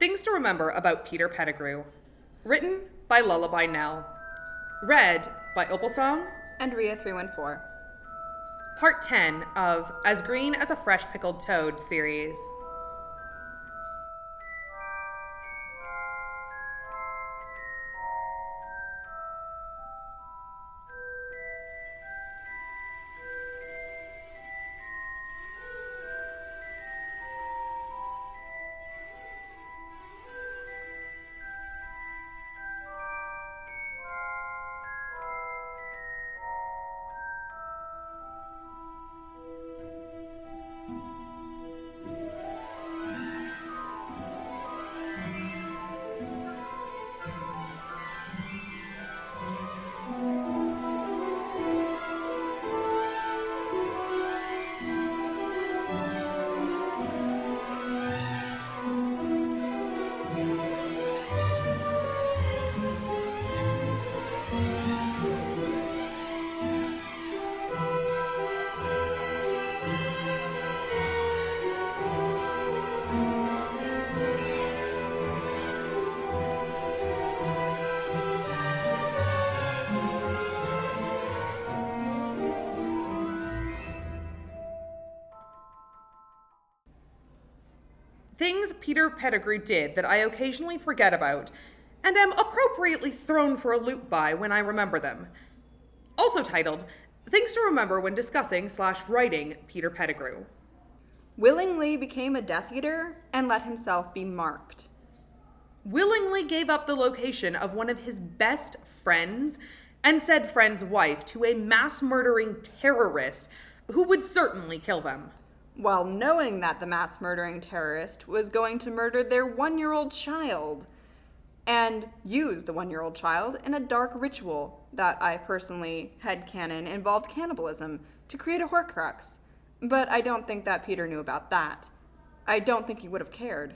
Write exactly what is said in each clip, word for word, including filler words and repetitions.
Things to Remember About Peter Pettigrew. Written by Lullaby Nell. Read by Opalsong and Rhea three one four. Part ten of As Green as a Fresh Pickled Toad series. Things Peter Pettigrew did that I occasionally forget about, and am appropriately thrown for a loop by when I remember them. Also titled, Things to Remember When Discussing slash Writing Peter Pettigrew. Willingly became a Death Eater and let himself be marked. Willingly gave up the location of one of his best friends and said friend's wife to a mass-murdering terrorist who would certainly kill them. While knowing that the mass-murdering terrorist was going to murder their one-year-old child and use the one-year-old child in a dark ritual that I personally headcanon involved cannibalism to create a Horcrux. But I don't think that Peter knew about that. I don't think he would have cared.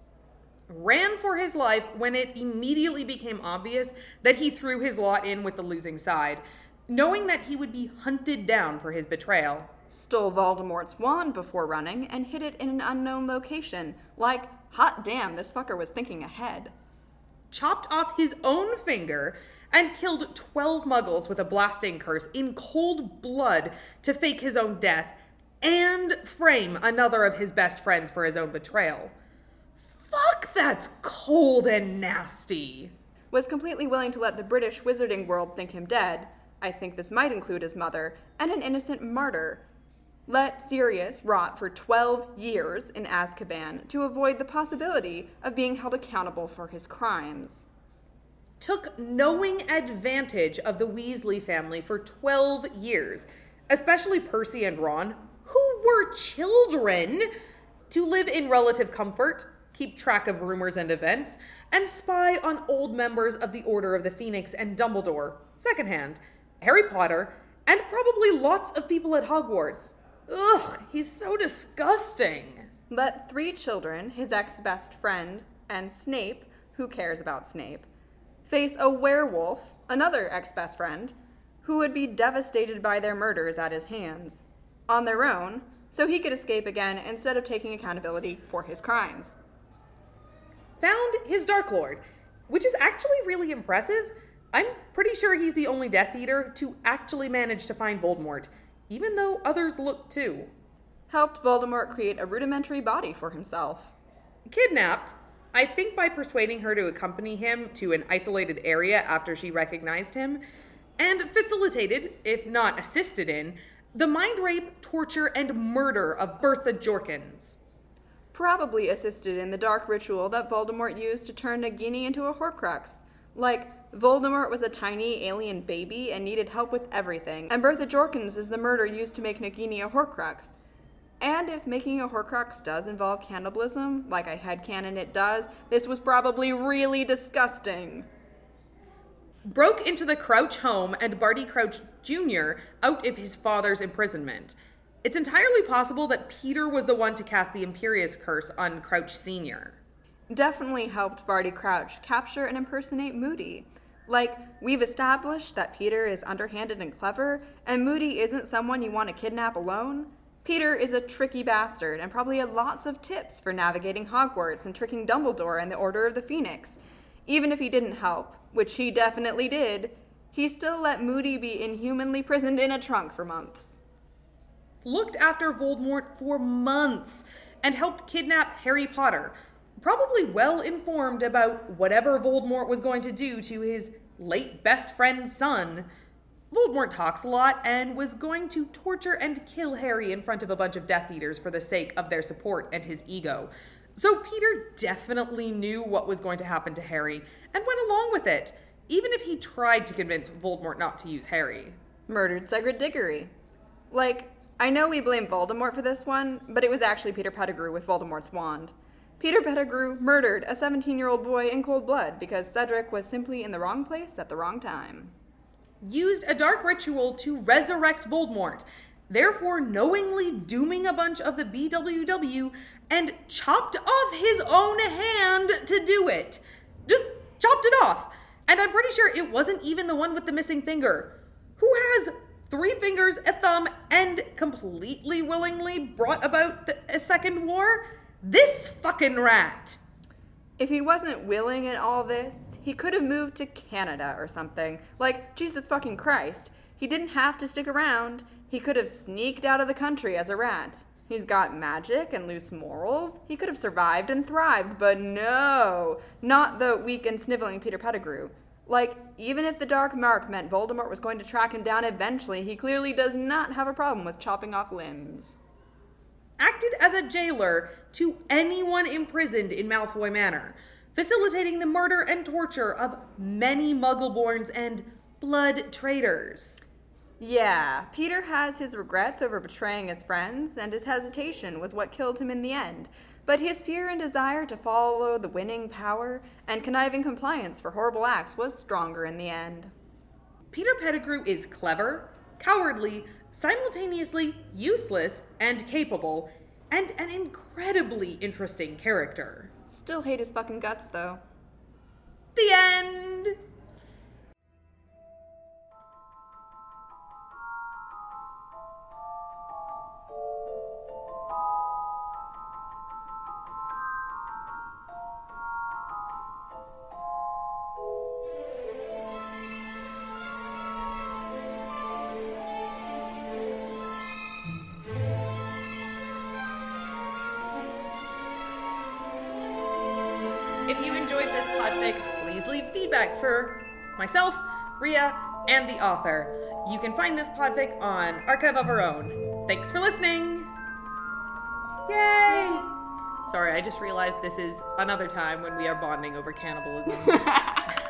Ran for his life when it immediately became obvious that he threw his lot in with the losing side, knowing that he would be hunted down for his betrayal. Stole Voldemort's wand before running and hid it in an unknown location. Like, hot damn, this fucker was thinking ahead. Chopped off his own finger and killed twelve muggles with a blasting curse in cold blood to fake his own death and frame another of his best friends for his own betrayal. Fuck, that's cold and nasty. Was completely willing to let the British wizarding world think him dead. I think this might include his mother and an innocent martyr. Let Sirius rot for twelve years in Azkaban to avoid the possibility of being held accountable for his crimes. Took knowing advantage of the Weasley family for twelve years, especially Percy and Ron, who were children, to live in relative comfort, keep track of rumors and events, and spy on old members of the Order of the Phoenix and Dumbledore, secondhand, Harry Potter, and probably lots of people at Hogwarts. Ugh, he's so disgusting. Let three children, his ex-best friend, and Snape, who cares about Snape, face a werewolf, another ex-best friend, who would be devastated by their murders at his hands, on their own, so he could escape again instead of taking accountability for his crimes. Found his Dark Lord, which is actually really impressive. I'm pretty sure he's the only Death Eater to actually manage to find Voldemort, even though others look too. Helped Voldemort create a rudimentary body for himself. Kidnapped, I think by persuading her to accompany him to an isolated area after she recognized him, and facilitated, if not assisted in, the mind rape, torture, and murder of Bertha Jorkins. Probably assisted in the dark ritual that Voldemort used to turn Nagini into a Horcrux. Like, Voldemort was a tiny alien baby and needed help with everything, and Bertha Jorkins is the murder used to make Nagini a Horcrux. And if making a Horcrux does involve cannibalism, like I headcanon it does, this was probably really disgusting. Broke into the Crouch home and Barty Crouch Junior out of his father's imprisonment. It's entirely possible that Peter was the one to cast the Imperius Curse on Crouch Senior Definitely helped Barty Crouch capture and impersonate Moody. Like, we've established that Peter is underhanded and clever, and Moody isn't someone you want to kidnap alone. Peter is a tricky bastard and probably had lots of tips for navigating Hogwarts and tricking Dumbledore and the Order of the Phoenix. Even if he didn't help, which he definitely did, he still let Moody be inhumanly prisoned in a trunk for months. Looked after Voldemort for months and helped kidnap Harry Potter, probably well informed about whatever Voldemort was going to do to his late best friend's son. Voldemort talks a lot and was going to torture and kill Harry in front of a bunch of Death Eaters for the sake of their support and his ego. So Peter definitely knew what was going to happen to Harry and went along with it, even if he tried to convince Voldemort not to use Harry. Murdered Cedric Diggory. Like, I know we blame Voldemort for this one, but it was actually Peter Pettigrew with Voldemort's wand. Peter Pettigrew murdered a seventeen-year-old boy in cold blood because Cedric was simply in the wrong place at the wrong time. Used a dark ritual to resurrect Voldemort, therefore knowingly dooming a bunch of the B W W, and chopped off his own hand to do it. Just chopped it off. And I'm pretty sure it wasn't even the one with the missing finger. Who has three fingers, a thumb, and completely willingly brought about the, a second war? This fucking rat. If he wasn't willing in all this, he could have moved to Canada or something. Like, Jesus fucking Christ. He didn't have to stick around. He could have sneaked out of the country as a rat. He's got magic and loose morals. He could have survived and thrived, but no. Not the weak and sniveling Peter Pettigrew. Like, even if the Dark Mark meant Voldemort was going to track him down eventually, he clearly does not have a problem with chopping off limbs. Acted as a jailer to anyone imprisoned in Malfoy Manor, facilitating the murder and torture of many Muggleborns and blood traitors. Yeah, Peter has his regrets over betraying his friends, and his hesitation was what killed him in the end. But his fear and desire to follow the winning power and conniving compliance for horrible acts was stronger in the end. Peter Pettigrew is clever, cowardly, simultaneously useless and capable, and an incredibly interesting character. Still hate his fucking guts, though. The end! If you enjoyed this podfic, please leave feedback for myself, Rhea, and the author. You can find this podfic on Archive of Our Own. Thanks for listening! Yay! Yay. Sorry, I just realized this is another time when we are bonding over cannibalism.